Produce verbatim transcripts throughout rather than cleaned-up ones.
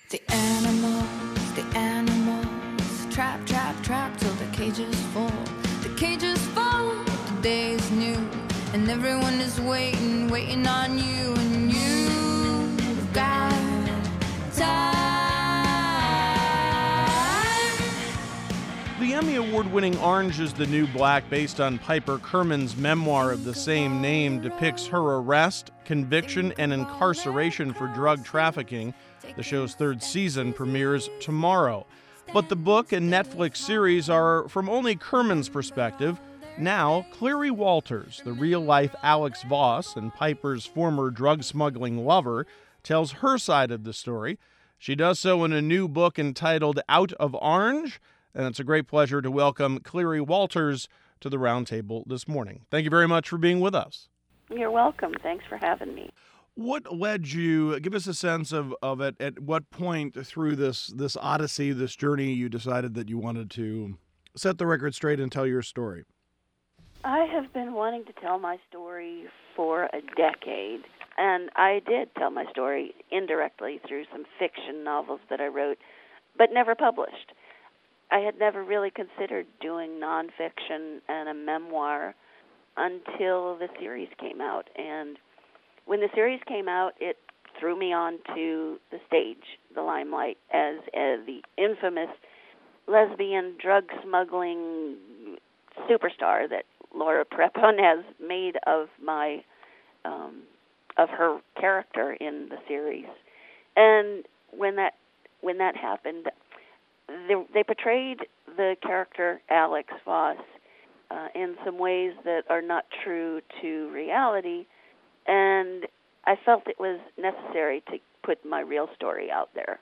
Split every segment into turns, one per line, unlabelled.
The animals, the animals, trap, trap, trap till the cages fall. The cages fall, the day is new, and everyone is waiting, waiting on you, and you've got time.
The Emmy Award-winning Orange is the New Black, based on Piper Kerman's memoir of the same name, depicts her arrest, conviction, and incarceration for drug trafficking. The show's third season premieres tomorrow. But the book and Netflix series are from only Kerman's perspective. Now, Cleary Walters, the real-life Alex Voss and Piper's former drug-smuggling lover, tells her side of the story. She does so in a new book entitled Out of Orange, and it's a great pleasure to welcome Cleary Walters to the roundtable this morning. Thank you very much for being with us.
You're welcome. Thanks for having me.
What led you, give us a sense of, of it, at what point through this this odyssey, this journey, you decided that you wanted to set the record straight and tell your story?
I have been wanting to tell my story for a decade, and I did tell my story indirectly through some fiction novels that I wrote, but never published. I had never really considered doing nonfiction and a memoir until the series came out, and when the series came out, it threw me onto the stage, the limelight, as, as the infamous lesbian drug smuggling superstar that Laura Prepon has made of my um, of her character in the series. And when that when that happened, they, they portrayed the character Alex Voss uh, in some ways that are not true to reality. And I felt it was necessary to put my real story out there.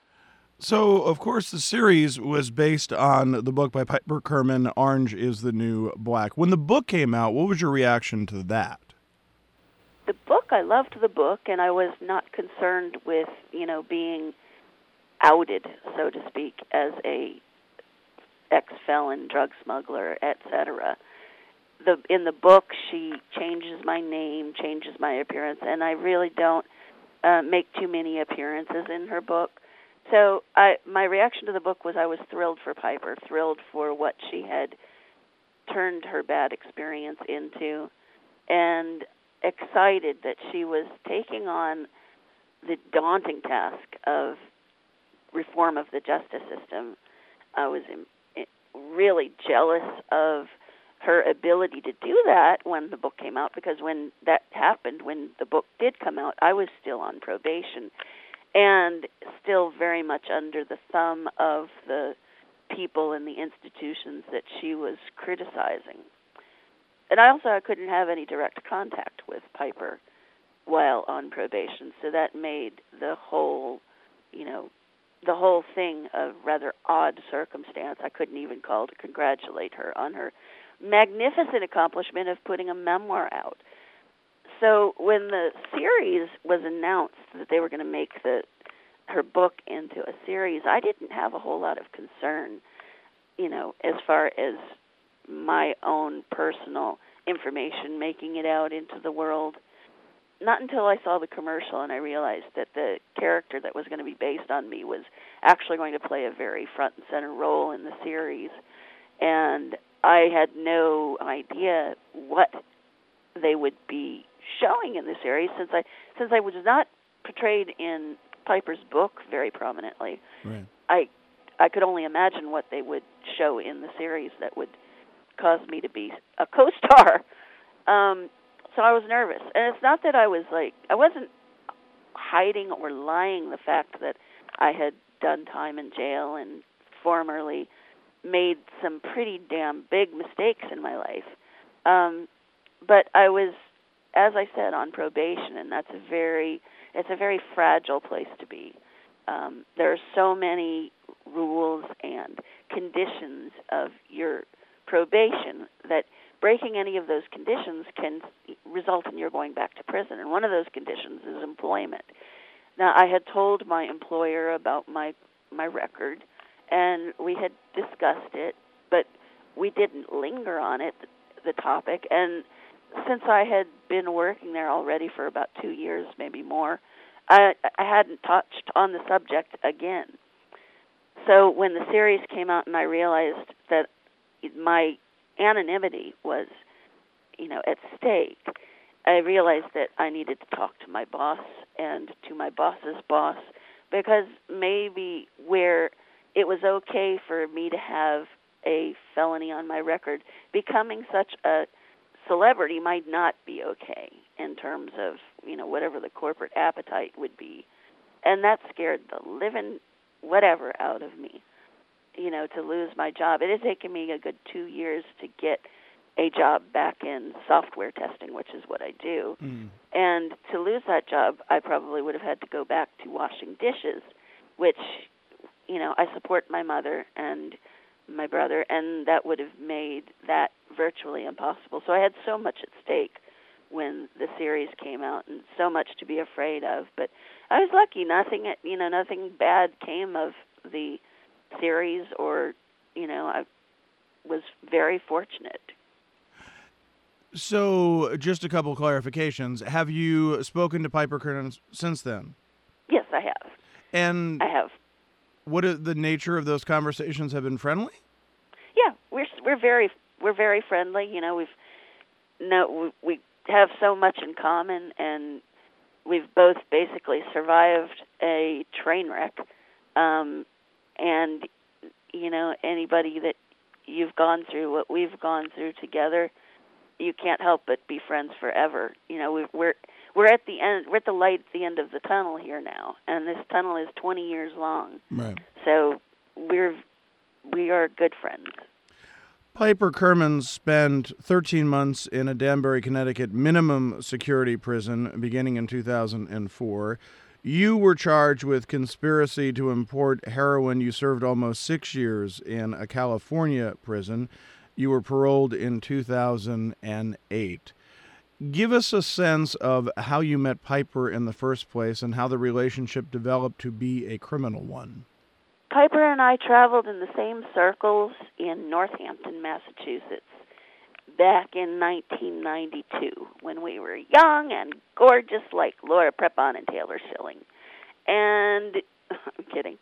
So, of course, the series was based on the book by Piper Kerman, Orange is the New Black. When the book came out, what was your reaction to that?
The book, I loved the book, and I was not concerned with, you know, being outed, so to speak, as a ex-felon, drug smuggler, et cetera. The, in the book, she changes my name, changes my appearance, and I really don't uh, make too many appearances in her book. So I, my reaction to the book was I was thrilled for Piper, thrilled for what she had turned her bad experience into, and excited that she was taking on the daunting task of reform of the justice system. I was in, really jealous of her ability to do that when the book came out, because when that happened, when the book did come out, I was still on probation and still very much under the thumb of the people and the institutions that she was criticizing. And I also I couldn't have any direct contact with Piper while on probation, so that made the whole, you know, the whole thing a rather odd circumstance. I couldn't even call to congratulate her on her magnificent accomplishment of putting a memoir out. So when the series was announced that they were going to make the her book into a series, I didn't have a whole lot of concern, you know, as far as my own personal information making it out into the world. Not until I saw the commercial and I realized that the character that was going to be based on me was actually going to play a very front and center role in the series. And I had no idea what they would be showing in the series, since I since I was not portrayed in Piper's book very prominently.
Right.
I I could only imagine what they would show in the series that would cause me to be a co-star. Um, so I was nervous, and it's not that I was like I wasn't hiding or lying the fact that I had done time in jail and formerly made some pretty damn big mistakes in my life. Um, but I was, as I said, on probation, and that's a very, it's a very fragile place to be. Um, there are so many rules and conditions of your probation that breaking any of those conditions can result in your going back to prison. And one of those conditions is employment. Now, I had told my employer about my my record, and we had discussed it, but we didn't linger on it, the topic. And since I had been working there already for about two years, maybe more, I, I hadn't touched on the subject again. So when the series came out and I realized that my anonymity was, you know, at stake, I realized that I needed to talk to my boss and to my boss's boss, because maybe where it was okay for me to have a felony on my record, becoming such a celebrity might not be okay in terms of, you know, whatever the corporate appetite would be. And that scared the living whatever out of me, you know, to lose my job. It had taken me a good two years to get a job back in software testing, which is what I do. Mm. And to lose that job, I probably would have had to go back to washing dishes, which, you know, I support my mother and my brother, and that would have made that virtually impossible. So I had so much at stake when the series came out, and so much to be afraid of. But I was lucky; nothing, you know, nothing bad came of the series, or, you know, I was very fortunate.
So, just a couple clarifications. Have you spoken to Piper Kerman since then?
Yes, I have.
And
I have.
What is the nature of those conversations? Have been friendly?
Yeah, we're we're very we're very friendly. You know, we've no we, we have so much in common, and we've both basically survived a train wreck. Um, and you know, anybody that you've gone through what we've gone through together, you can't help but be friends forever. You know, we've, we're we're at the end. We're at the light at the end of the tunnel here now, and this tunnel is twenty years long.
Right.
So we're we are good friends.
Piper Kerman spent thirteen months in a Danbury, Connecticut minimum security prison beginning in two thousand four. You were charged with conspiracy to import heroin. You served almost six years in a California prison. You were paroled in two thousand eight. Give us a sense of how you met Piper in the first place and how the relationship developed to be a criminal one.
Piper and I traveled in the same circles in Northampton, Massachusetts, back in nineteen ninety-two, when we were young and gorgeous like Laura Prepon and Taylor Schilling. And, I'm kidding,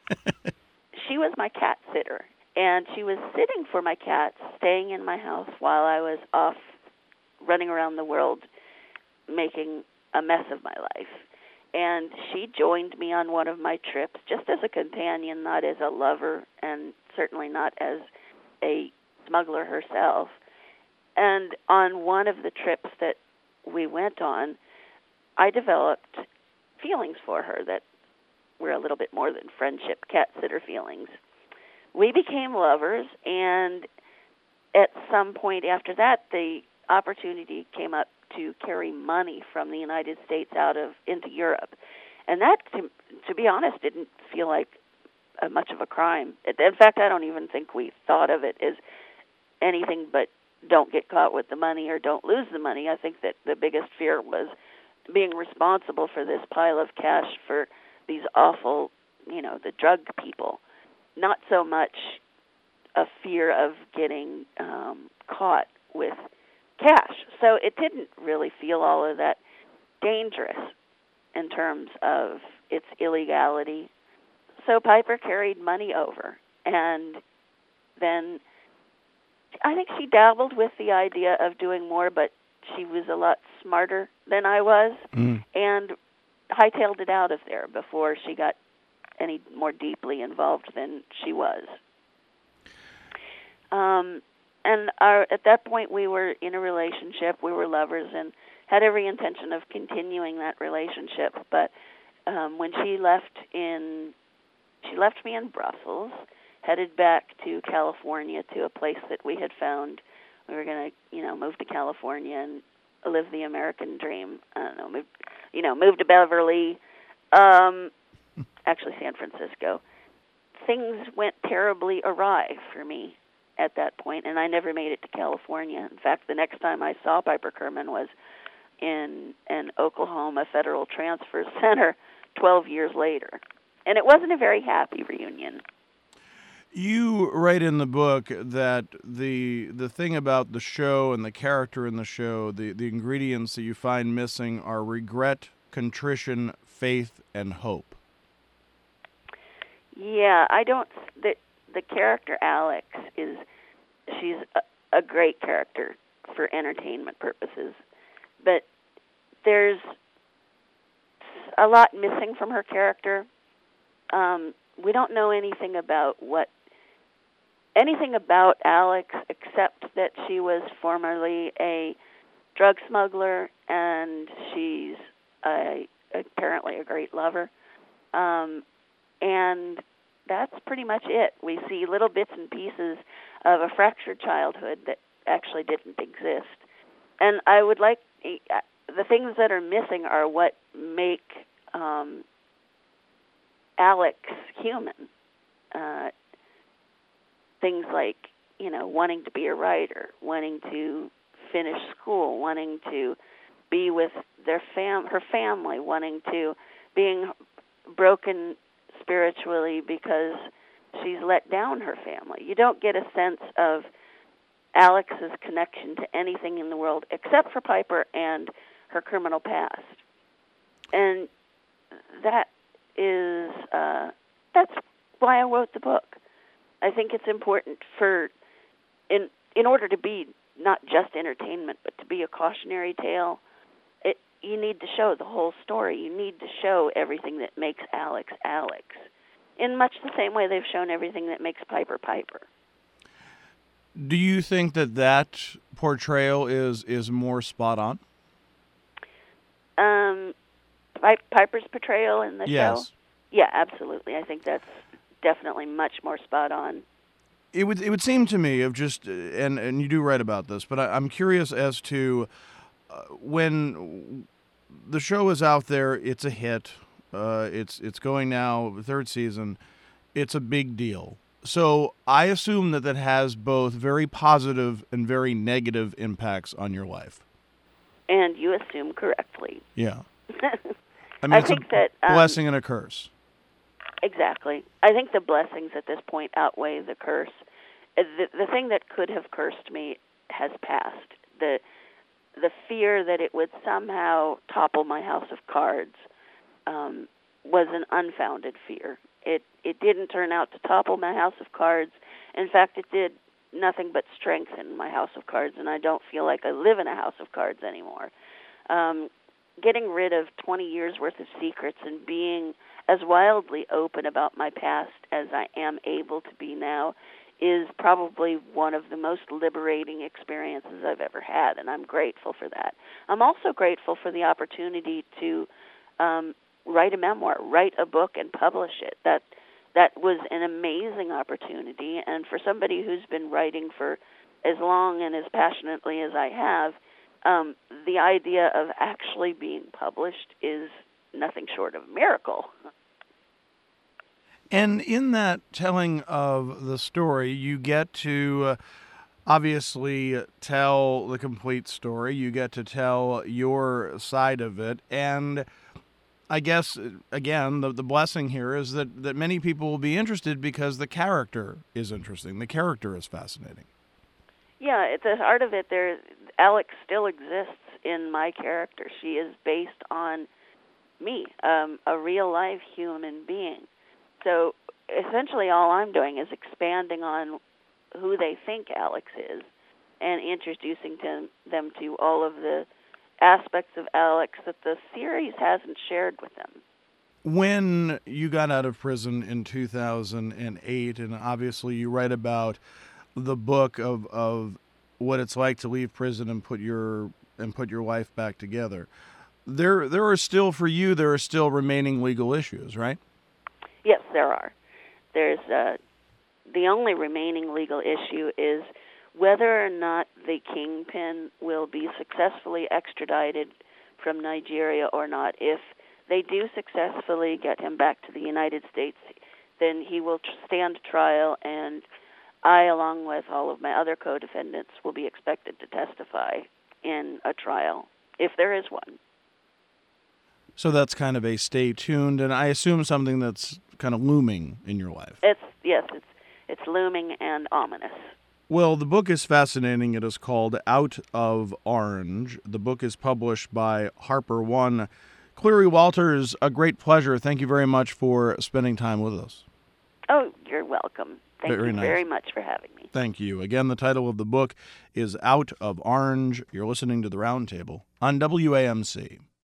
she was my cat sitter. And she was sitting for my cats, staying in my house while I was off running around the world making a mess of my life. And she joined me on one of my trips just as a companion, not as a lover, and certainly not as a smuggler herself. And on one of the trips that we went on, I developed feelings for her that were a little bit more than friendship, cat-sitter feelings. We became lovers, and at some point after that, the opportunity came up to carry money from the United States out of into Europe. And that, to, to be honest, didn't feel like a, much of a crime. In fact, I don't even think we thought of it as anything but don't get caught with the money or don't lose the money. I think that the biggest fear was being responsible for this pile of cash for these awful, you know, the drug people. Not so much a fear of getting um, caught with cash. So it didn't really feel all of that dangerous in terms of its illegality. So Piper carried money over, and then I think she dabbled with the idea of doing more, but she was a lot smarter than I was, mm. and hightailed it out of there before she got any more deeply involved than she was. Um, and our, at that point, we were in a relationship. We were lovers and had every intention of continuing that relationship. But um, when she left in, she left me in Brussels, headed back to California to a place that we had found. We were going to, you know, move to California and live the American dream. I don't know, move, you know, move to Beverly. Um, actually San Francisco. Things went terribly awry for me at that point, and I never made it to California. In fact, the next time I saw Piper Kerman was in an Oklahoma Federal Transfer Center twelve years later. And it wasn't a very happy reunion.
You write in the book that the the thing about the show and the character in the show, the, the ingredients that you find missing are regret, contrition, faith, and hope.
Yeah, I don't. The the character Alex is she's a, a great character for entertainment purposes, but there's a lot missing from her character. Um, we don't know anything about what anything about Alex except that she was formerly a drug smuggler and she's a, apparently a great lover. Um, and that's pretty much it. We see little bits and pieces of a fractured childhood that actually didn't exist. And I would like, the things that are missing are what make um, Alex human. Uh, things like, you know, wanting to be a writer, wanting to finish school, wanting to be with their fam, her family, wanting to, being broken spiritually because she's let down her family. You don't get a sense of Alex's connection to anything in the world except for Piper and her criminal past. And that is, uh, that's why I wrote the book. I think it's important for, in in order to be not just entertainment, but to be a cautionary tale, it, you need to show the whole story. You need to show everything that makes Alex Alex, in much the same way they've shown everything that makes Piper Piper.
Do you think that that portrayal is, is more spot on?
Um, Piper's portrayal in the
yes.
show? Yeah, absolutely. I think that's definitely much more spot on.
It would it would seem to me of just, and, and you do write about this, but I, I'm curious as to uh, when the show is out there, it's a hit, uh, it's it's going now, third season, it's a big deal. So I assume that that has both very positive and very negative impacts on your life.
And you assume correctly.
Yeah. I mean,
I
it's
think
a
that, um,
blessing and a curse.
Exactly. I think the blessings at this point outweigh the curse. The, the thing that could have cursed me has passed. The the fear that it would somehow topple my house of cards um, was an unfounded fear. It it didn't turn out to topple my house of cards. In fact, it did nothing but strengthen my house of cards, and I don't feel like I live in a house of cards anymore. Um, getting rid of twenty years worth of secrets and being as wildly open about my past as I am able to be now is probably one of the most liberating experiences I've ever had, and I'm grateful for that. I'm also grateful for the opportunity to um, write a memoir, write a book, and publish it. That that was an amazing opportunity, and for somebody who's been writing for as long and as passionately as I have, um, the idea of actually being published is nothing short of a miracle.
And in that telling of the story, you get to uh, obviously tell the complete story. You get to tell your side of it. And I guess, again, the, the blessing here is that, that many people will be interested because the character is interesting. The character is fascinating.
Yeah, at the heart of it, there, Alex still exists in my character. She is based on me, um, a real-life human being. So essentially all I'm doing is expanding on who they think Alex is and introducing to them to all of the aspects of Alex that the series hasn't shared with them.
When you got out of prison in two thousand eight, and obviously you write about the book of, of what it's like to leave prison and put your and put your life back together, there there are still, for you, there are still remaining legal issues, right?
Yes, there are. There's uh, the only remaining legal issue is whether or not the kingpin will be successfully extradited from Nigeria or not. If they do successfully get him back to the United States, then he will stand trial, and I, along with all of my other co-defendants, will be expected to testify in a trial, if there is one.
So that's kind of a stay tuned, and I assume something that's kind of looming in your life.
It's yes, it's it's looming and ominous.
Well, the book is fascinating. It is called Out of Orange. The book is published by Harper One. Cleary Walters, a great pleasure. Thank you very much for spending time with us.
Oh, you're welcome. Thank
Very
you
nice.
very much for having me.
Thank you. Again, the title of the book is Out of Orange. You're listening to The Roundtable on W A M C.